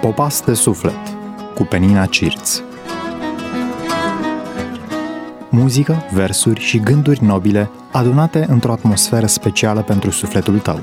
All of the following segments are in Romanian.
Popas de suflet cu Penina Cirț. Muzică, versuri și gânduri nobile adunate într-o atmosferă specială pentru sufletul tău.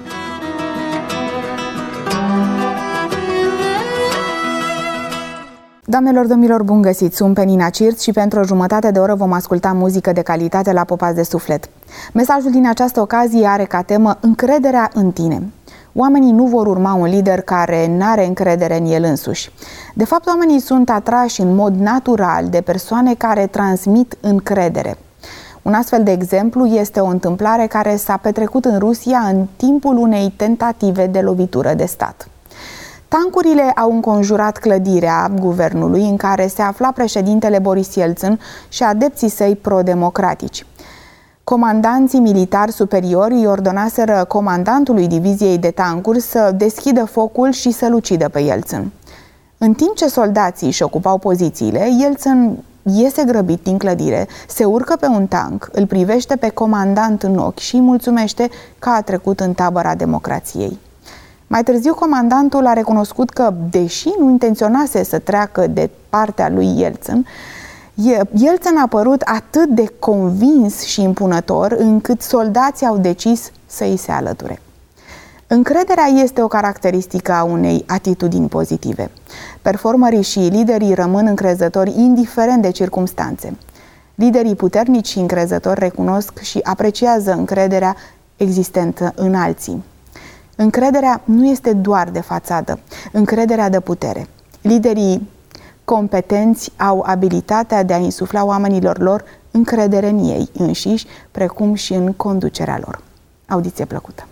Doamnelor, domnilor, bun găsit! Sunt Penina Cirț și pentru o jumătate de oră vom asculta muzică de calitate la Popas de suflet. Mesajul din această ocazie are ca temă încrederea în tine. Oamenii nu vor urma un lider care n-are încredere în el însuși. De fapt, oamenii sunt atrași în mod natural de persoane care transmit încredere. Un astfel de exemplu este o întâmplare care s-a petrecut în Rusia în timpul unei tentative de lovitură de stat. Tancurile au înconjurat clădirea guvernului în care se afla președintele Boris Yeltsin și adepții săi pro-democratici. Comandanții militari superiori îi ordonaseră comandantului diviziei de tancuri să deschidă focul și să-l ucidă pe Yeltsin. În timp ce soldații își ocupau pozițiile, Yeltsin iese grăbit din clădire, se urcă pe un tank, îl privește pe comandant în ochi și îi mulțumește că a trecut în tabăra democrației. Mai târziu, comandantul a recunoscut că, deși nu intenționase să treacă de partea lui Yeltsin, Yeltsin a părut atât de convins și impunător încât soldații au decis să îi se alăture. Încrederea este o caracteristică a unei atitudini pozitive. Performerii și liderii rămân încrezători indiferent de circumstanțe. Liderii puternici și încrezători recunosc și apreciază încrederea existentă în alții. Încrederea nu este doar de fațadă, încrederea dă putere. Liderii competenți au abilitatea de a insufla oamenilor lor încredere în ei înșiși, precum și în conducerea lor. Audiție plăcută!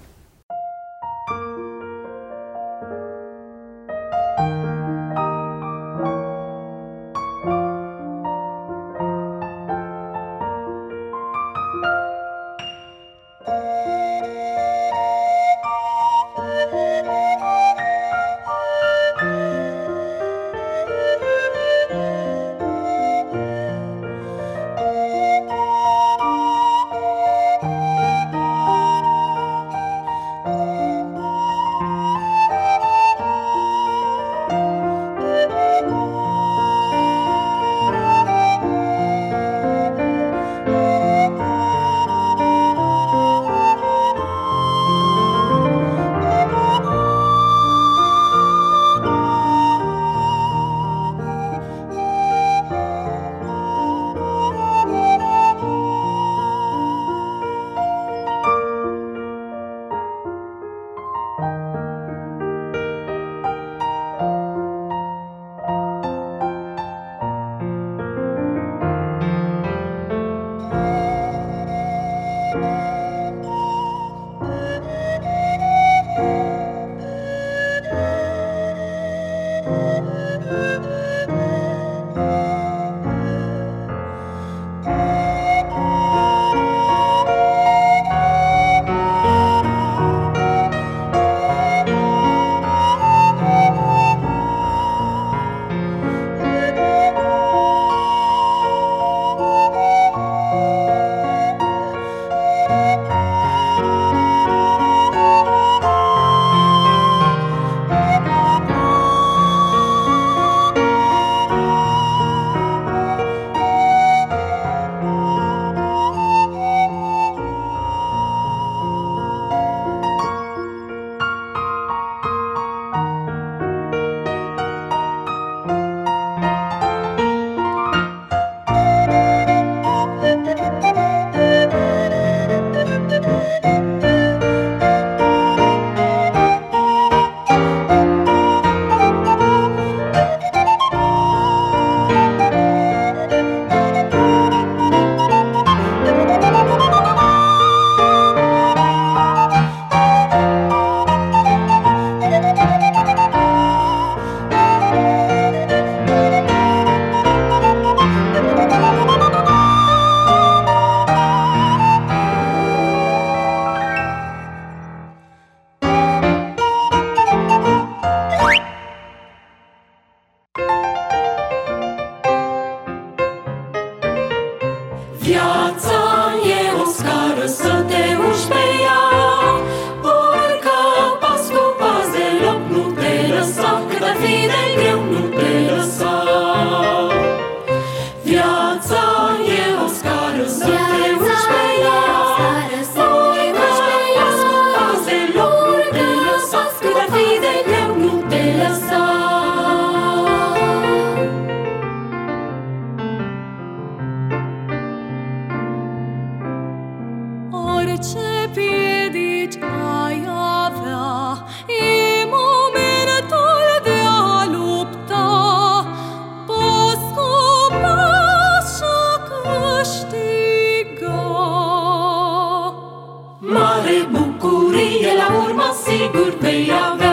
vei avea.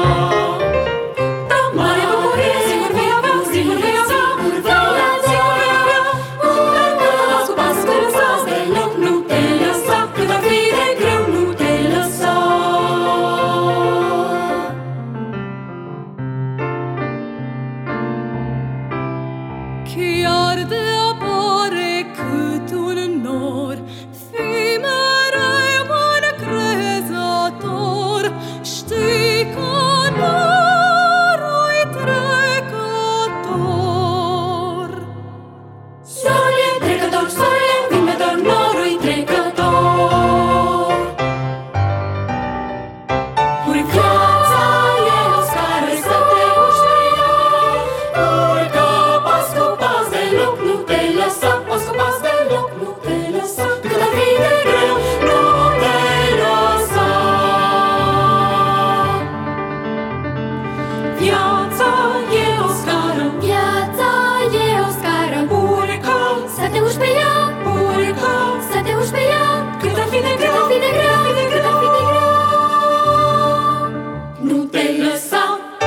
Mare bucurie, sigur vei avea, sigur vei avea, sigur vei avea. Pas cu pas te lăsa, deloc nu te lăsa, cât ar fi de greu nu te lăsa. Chiar de apare cât un nor, fii mereu încrezător. Știi că norul-i trecător. Soarele e trecător, soarele învingător, norul-i trecător. Viața e o scară să te uși pe ea. Urcă pas cu pas, deloc nu te lăsa, pas cu pas, deloc nu te lăsa, cât ar fi de greu nu te lăsa. Viața e o scară, viața e o scară. Urcă să te uși pe ea, urcă să te uși pe ea, cât ar fi de greu, cât ar fi de greu, cât ar fi de greu, nu te lăsa.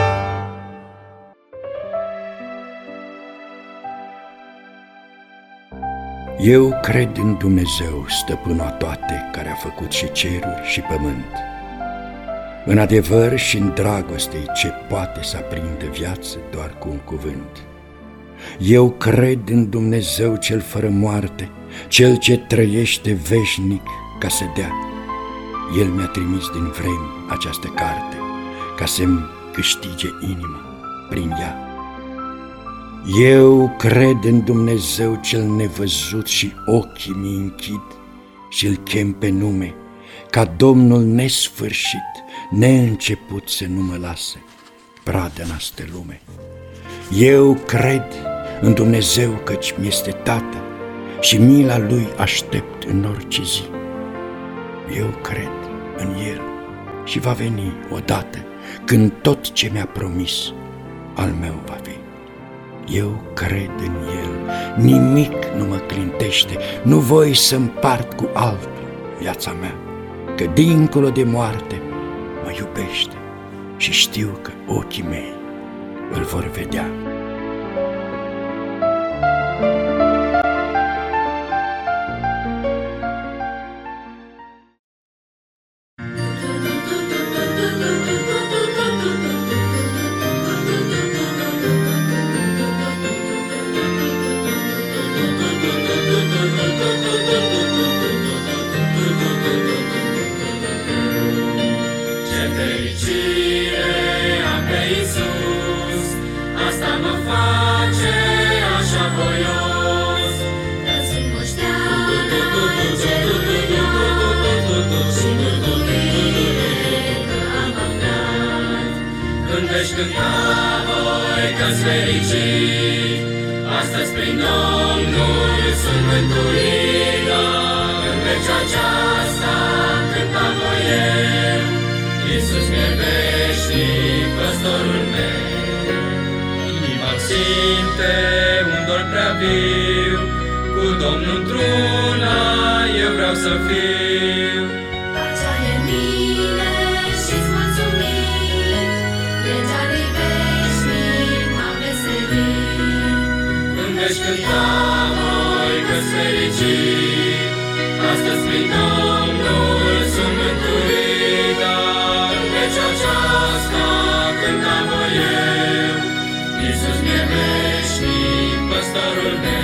Eu cred în Dumnezeu, stăpânul a toate, care a făcut și ceruri și pământ. În adevăr și în dragoste ce poate să aprindă viață doar cu un cuvânt. Eu cred în Dumnezeu cel fără moarte, cel ce trăiește veșnic ca să dea. El mi-a trimis din vremi această carte, ca să-mi câștige inima prin ea. Eu cred în Dumnezeu cel nevăzut și ochii mi închid și îl chem pe nume, ca Domnul nesfârșit, neînceput să nu mă lase pradă în astă lume. Eu cred în Dumnezeu căci mi-este Tată și mila Lui aștept în orice zi. Eu cred în El și va veni odată când tot ce mi-a promis al meu va fi. Eu cred în El, nimic nu mă clintește, nu voi să împart cu altul viața mea, că dincolo de moarte mă iubește și știu că ochii mei îl vor vedea. Veți cânta voi că-s fericit, astăzi prin Domnul sunt mântuită. În vecea aceasta cânta voi eu, Iisus mi-e veșnic, păstorul meu. Inima-mi simte un dor prea viu, cu Domnul într-una eu vreau să fiu. Pacea e în mine și-ți mulțumit, legea lui veșnic m-a veselit. Când veți cânta voi că-s fericit, astăzi prin Domnul sunt mântuită. În vecea aceasta cânta voi eu, Iisus mi-e veșnic, păstorul meu.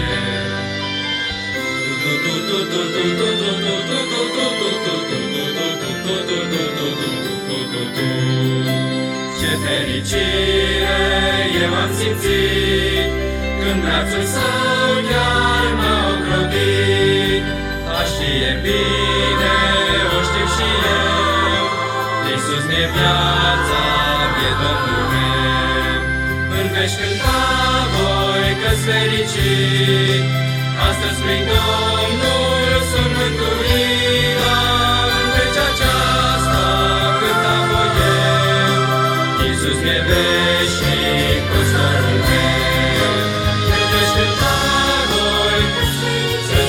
Ce fericire eu am simțit când brațul său chiar m-a ocrotit. A știe bine, o știu și eu, Iisus mi-e viața, e Domnul meu. În veci cânta voi că-s fericit, astăzi prin Domnul sunt mântuită. În veci aceasta cânta voi eu, Iisus mi-e veșnic, păstorul meu. În veci cânta voi că-s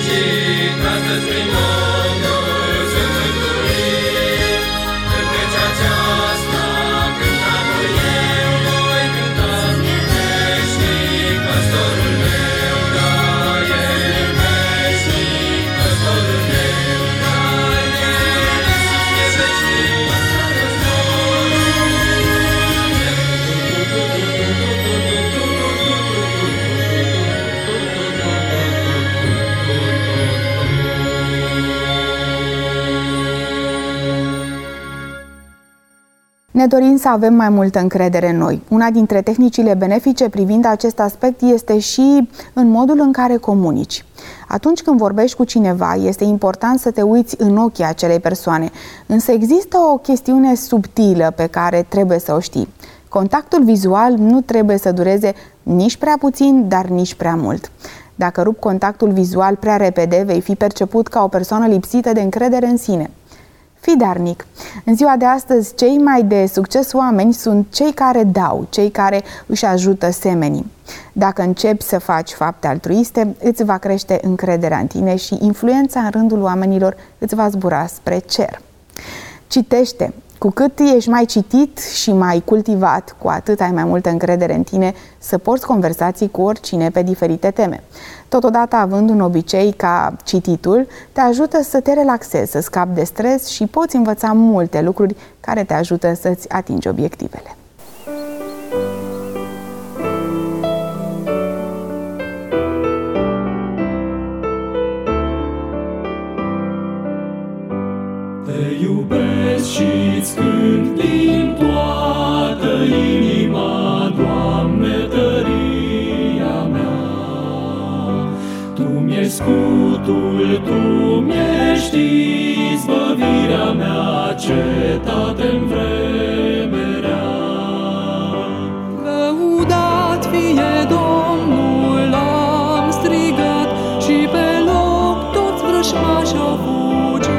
fericit, astăzi prin Domnul sunt mântuit. În veci Ne dorim să avem mai multă încredere în noi. Una dintre tehnicile benefice privind acest aspect este și în modul în care comunici. Atunci când vorbești cu cineva, este important să te uiți în ochii acelei persoane, însă există o chestiune subtilă pe care trebuie să o știi. Contactul vizual nu trebuie să dureze nici prea puțin, dar nici prea mult. Dacă rupi contactul vizual prea repede, vei fi perceput ca o persoană lipsită de încredere în sine. Fii darnic. În ziua de astăzi, cei mai de succes oameni sunt cei care dau, cei care își ajută semenii. Dacă începi să faci fapte altruiste, îți va crește încrederea în tine și influența în rândul oamenilor îți va zbura spre cer. Citește. Cu cât ești mai citit și mai cultivat, cu atât ai mai multă încredere în tine să porți conversații cu oricine pe diferite teme. Totodată, având un obicei ca cititul, te ajută să te relaxezi, să scapi de stres și poți învăța multe lucruri care te ajută să-ți atingi obiectivele. Te iubesc și-ți cânt din toată inima, Doamne, tăria mea. Tu mi-ești scutul, Tu mi-ești izbăvirea mea, cetate-n vreme rea. Lăudat fie Domnul, am strigat și pe loc toți vrăjmașii au fugit.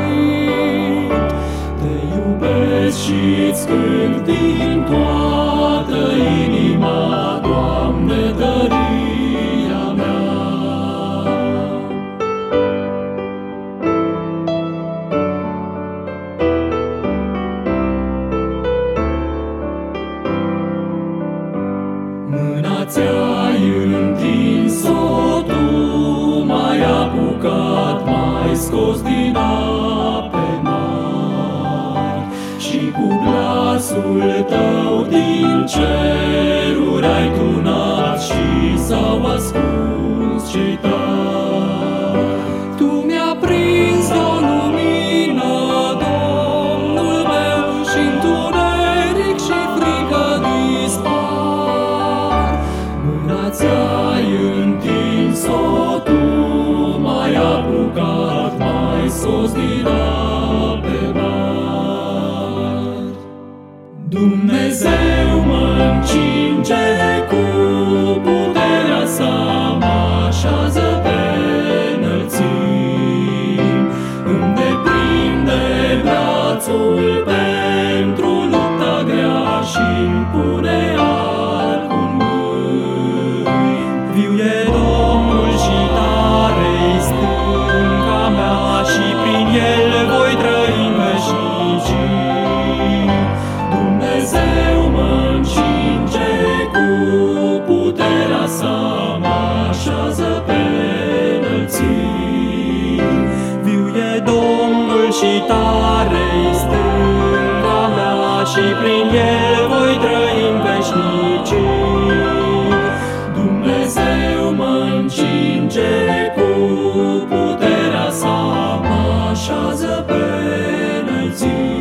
Și-ți cânt din toată inima, Doamne, tăria mea. Mâna ți-ai întins-o, Tu m-ai apucat, m-ai scos din ape mari și cu glasul Tău din ceruri ai tunat și s-au ascuns cei tari. Tu mi-a prins o lumină, Domnul meu, și întuneric și frică dispar. Mâna ți-ai întins-o, Tu m-ai apucat, m-ai scos din ape mari. Dumnezeu mă încinge cu puterea Sa, mă așează pe înălțimi, îmi deprinde brațul pentru lupta grea și-mi pune arcul în mâini. Viu e Domnul și tare-i stânca mea, și prin El voi trăi în veșnicii. Dumnezeu mă încinge cu puterea Sa, mă așează pe înălțimi. Viu e Domnul și tare-i stânca mea, și prin El voi trăi în veșnicii. Dumnezeu mă încinge cu puterea Sa, mă așează pe înălțimi.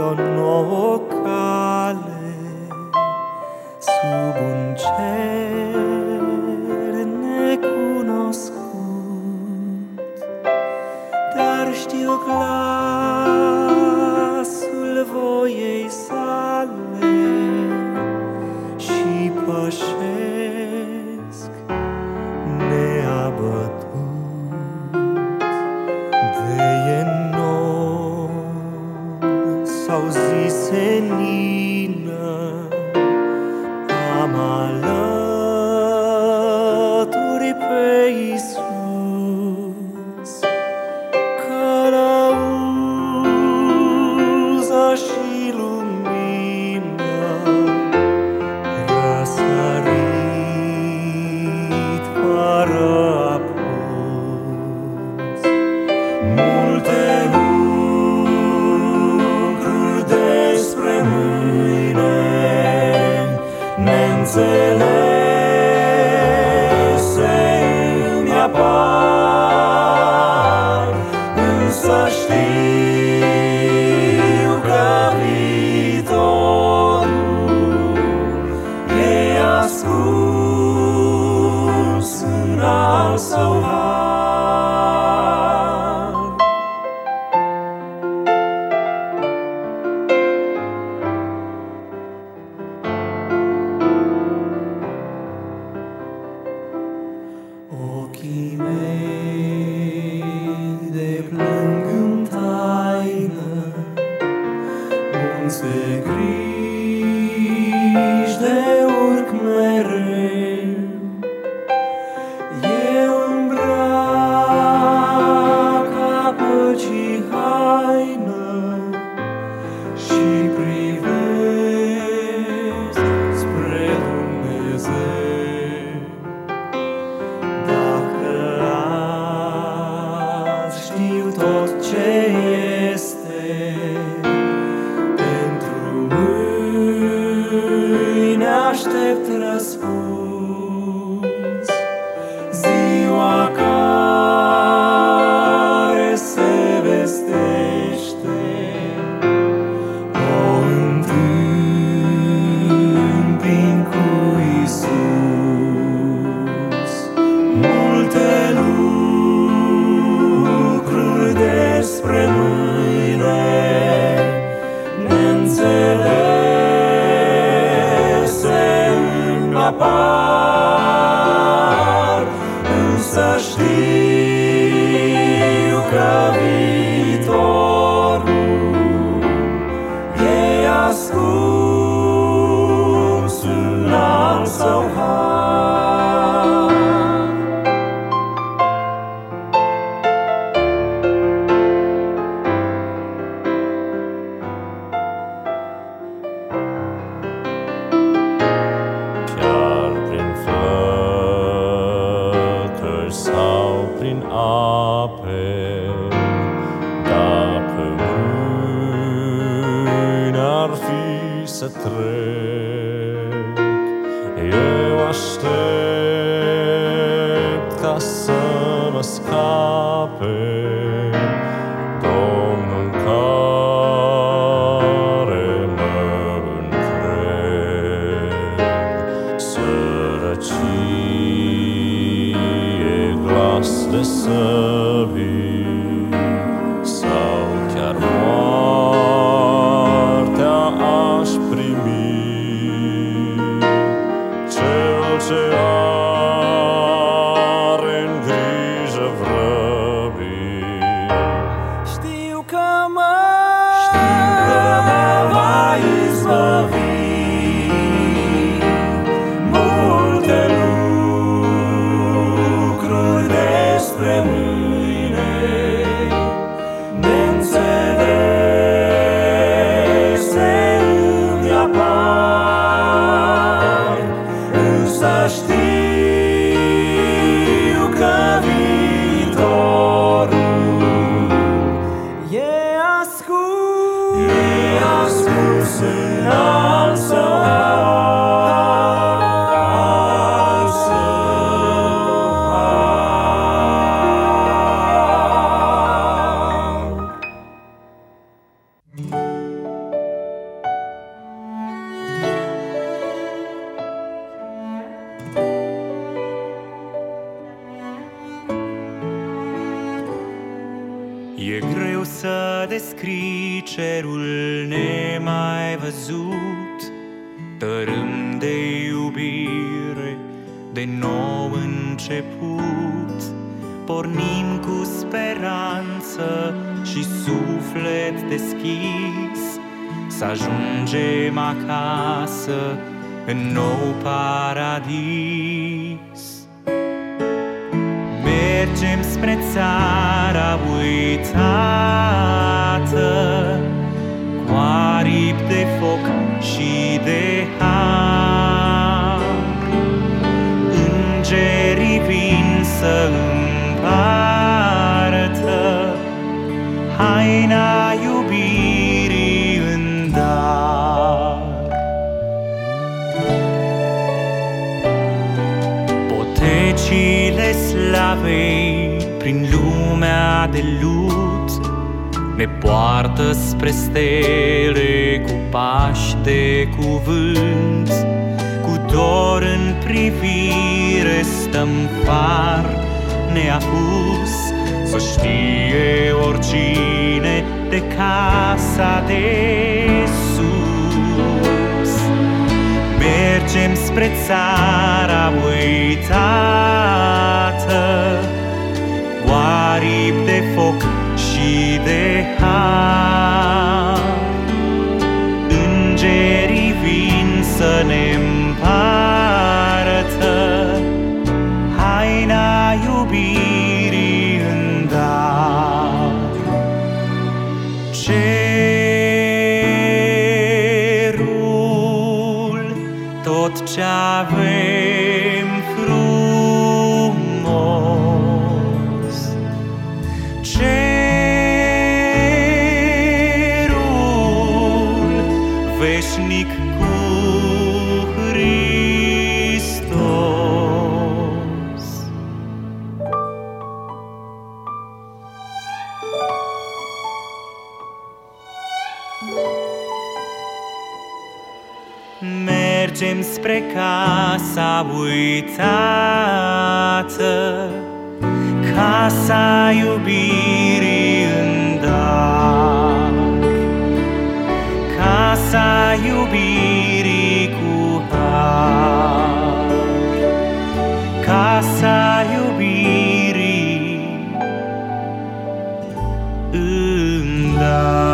o nouă cale sub un cer necunoscut, dar știu glasul voiei sale și pășesc neabătut de enor sau zi senină. Am alături pe Iisus, călăuza și lumină, răsărit fără apus. Multe lucruri despre mâine neînțelese îmi apar, însă știu că viitorul e ascuns în al său har. Ochii mei deplâng în taină munți de griji de urc mereu. Eu îmbrac a păcii haină și privesc spre Dumnezeu. Dacă azi știu tot ce este, pentru mâine aștept răspuns. Ziua care se vestește o întâmpin cu Iisus. Multe lucruri despre mâine neînțelese îmi apar, însă știu că viitorul e ascuns în al său har. Chiar prin flăcări sau prin ape, dacă mâine ar fi să trec, eu aștept ca să mă scape Domnul care mă încred. Sărăcie, glas de săbii sau chiar moartea aș primi, cel ce are în grijă vrăbii. Știu că mă va izbăvi. Multe lucruri despre mâine neînțelese îmi apar, însă știu că viitorul e ascuns în al său har. descrii cerul nemai văzut, tărâm de iubire, de nou început. Pornim cu speranță și suflet deschis, să ajungem acasă în nou paradis. Mergem spre țara uitată, cu aripi de foc și de har. Îngerii vin să împartă haina iubirii în dar. Potecile slavei prin lumea de lut ne poartă spre stele cu pași de cuvânt. Cu dor în privire stăm far neapus, să știe oricine de casa de sus. Mergem spre țara uitată, cu aripi de foc și de har. Îngerii vin să ne împartă haina iubirii în dar. Cerul, tot ce avem frumos, cerul veșnic cu Hristos. Mergem spre casa uitată, casa iubirii în dar. Casa iubirii cu har, casa iubirii în dar.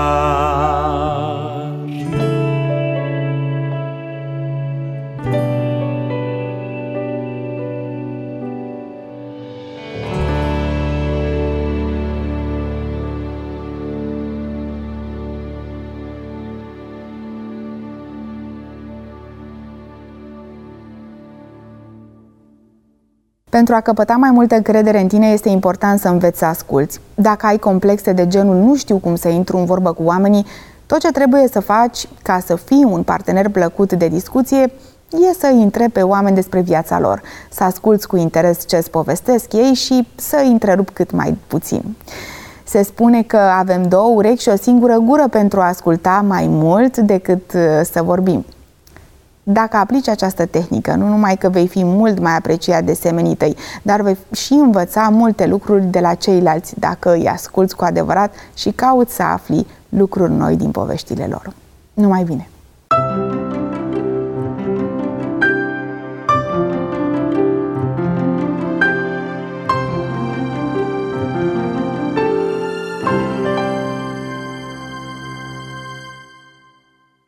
Pentru a căpăta mai multă încredere în tine, este important să înveți să asculți. Dacă ai complexe de genul nu știu cum să intru în vorbă cu oamenii, tot ce trebuie să faci ca să fii un partener plăcut de discuție e să îi întrebi pe oameni despre viața lor, să asculți cu interes ce îți povestesc ei și să îi întrerupi cât mai puțin. Se spune că avem două urechi și o singură gură pentru a asculta mai mult decât să vorbim. Dacă aplici această tehnică, nu numai că vei fi mult mai apreciat de semenii tăi, dar vei și învăța multe lucruri de la ceilalți dacă îi asculți cu adevărat și cauți să afli lucruri noi din poveștile lor. Numai bine!